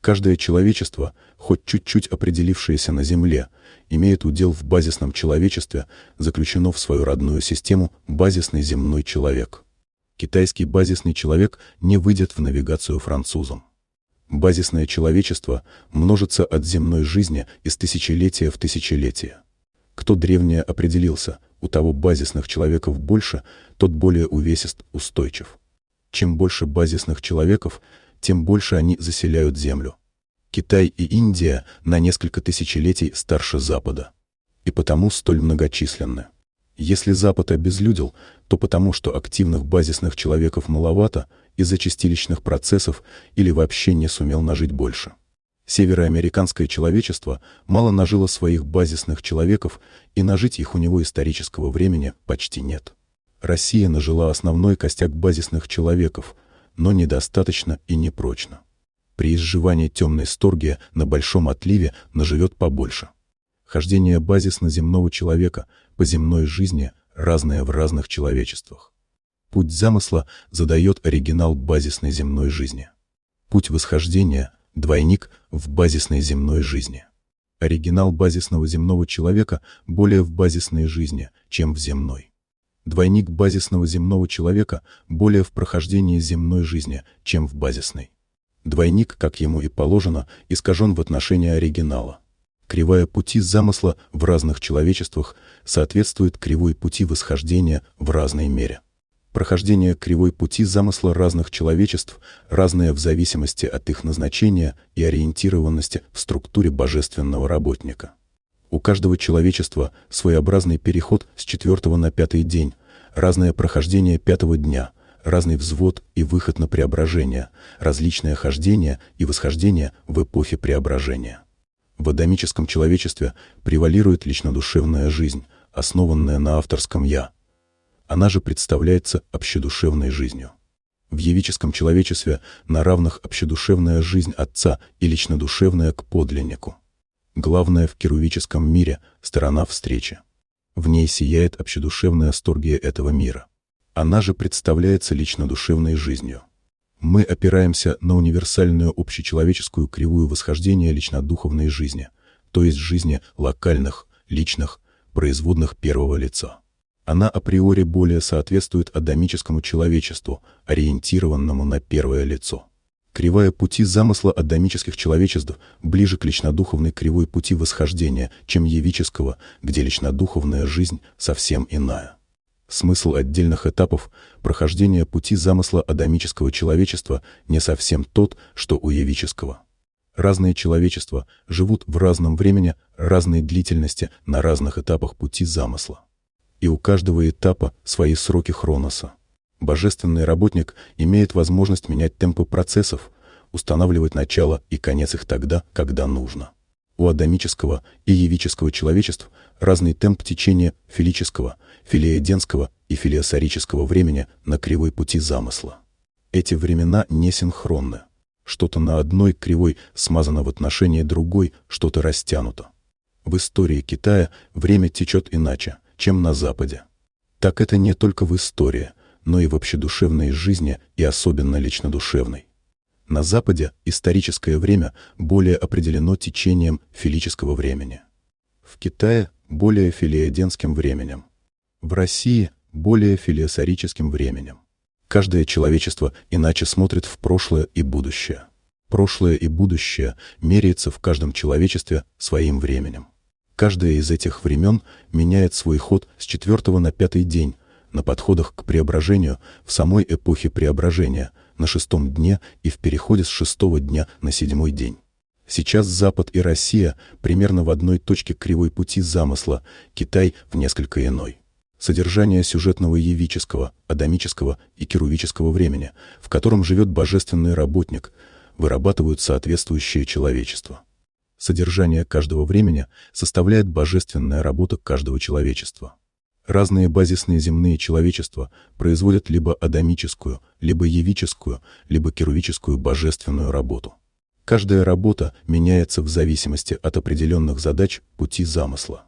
Каждое человечество, хоть чуть-чуть определившееся на Земле, имеет удел в базисном человечестве, заключено в свою родную систему базисный земной человек. Китайский базисный человек не выйдет в навигацию французам. Базисное человечество множится от земной жизни из тысячелетия в тысячелетие. Кто древнее определился, у того базисных человеков больше, тот более увесист, устойчив. Чем больше базисных человеков, тем больше они заселяют Землю. Китай и Индия на несколько тысячелетий старше Запада. И потому столь многочисленны. Если Запад обезлюдил, то потому, что активных базисных человеков маловато из-за чистилищных процессов или вообще не сумел нажить больше. Североамериканское человечество мало нажило своих базисных человеков, и нажить их у него исторического времени почти нет. Россия нажила основной костяк базисных человеков, но недостаточно и непрочно. При изживании темной сторгия на большом отливе наживет побольше. Хождение базисно-земного человека по земной жизни разное в разных человечествах. Путь замысла задает оригинал базисной земной жизни. Путь восхождения – двойник в базисной земной жизни. Оригинал базисного земного человека более в базисной жизни, чем в земной. Двойник базисного земного человека более в прохождении земной жизни, чем в базисной. Двойник, как ему и положено, искажен в отношении оригинала. Кривая пути замысла в разных человечествах соответствует кривой пути восхождения в разной мере. Прохождение кривой пути замысла разных человечеств разное в зависимости от их назначения и ориентированности в структуре божественного работника. У каждого человечества своеобразный переход с 4 на 5 день, разное прохождение 5-го дня, разный взвод и выход на преображение, различное хождение и восхождение в эпохе преображения. В адамическом человечестве превалирует личнодушевная жизнь, основанная на авторском «я». Она же представляется общедушевной жизнью. В явическом человечестве на равных общедушевная жизнь Отца и личнодушевная к подлиннику. Главное в керувическом мире – сторона встречи. В ней сияет общедушевная асторгия этого мира. Она же представляется личнодушевной жизнью. Мы опираемся на универсальную общечеловеческую кривую восхождения личнодуховной жизни, то есть жизни локальных, личных, производных первого лица. Она априори более соответствует адамическому человечеству, ориентированному на первое лицо. Кривая пути замысла адамических человечеств ближе к личнодуховной кривой пути восхождения, чем явического, где личнодуховная жизнь совсем иная. Смысл отдельных этапов прохождения пути замысла адамического человечества не совсем тот, что у явического. Разные человечества живут в разном времени, разной длительности на разных этапах пути замысла. И у каждого этапа свои сроки хроноса. Божественный работник имеет возможность менять темпы процессов, устанавливать начало и конец их тогда, когда нужно. У адамического и явического человечеств разный темп течения филического, филееденского и филеосарического времени на кривой пути замысла. Эти времена не синхронны. Что-то на одной кривой смазано в отношении другой, что-то растянуто. В истории Китая время течет иначе, чем на Западе. Так это не только в истории, но и в общедушевной жизни и особенно личнодушевной. На Западе историческое время более определено течением филического времени. В Китае – более филееденским временем. В России – более филеосарическим временем. Каждое человечество иначе смотрит в прошлое и будущее. Прошлое и будущее меряется в каждом человечестве своим временем. Каждое из этих времен меняет свой ход с 4 на 5 день, на подходах к преображению в самой эпохе преображения, на 6-м дне и в переходе с 6-го дня на 7-й день. Сейчас Запад и Россия примерно в одной точке кривой пути замысла, Китай в несколько иной. Содержание сюжетного явического, адамического и керувического времени, в котором живет божественный работник, вырабатывают соответствующее человечество. Содержание каждого времени составляет божественная работа каждого человечества. Разные базисные земные человечества производят либо адамическую, либо явическую, либо керувическую божественную работу. Каждая работа меняется в зависимости от определенных задач пути замысла.